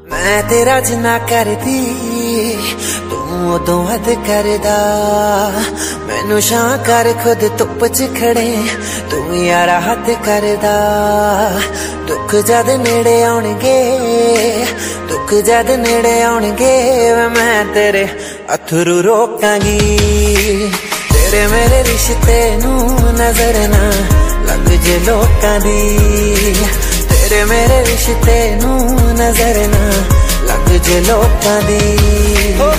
मैं तेरा जिन्ना करदी तू उदों हद करदा मैनू शां कर खुद धुप च खड़े तू यारा हद करदा दुख जद नेड़े आउणगे दुख जद नेड़े आउणगे मैं तेरे अथरू रोकांगी तेरे मेरे रिश्ते नू नजर ना लग जे लोकां दी तेरे मेरे रिश्ते नू नजर ना लग जे लोकां दी।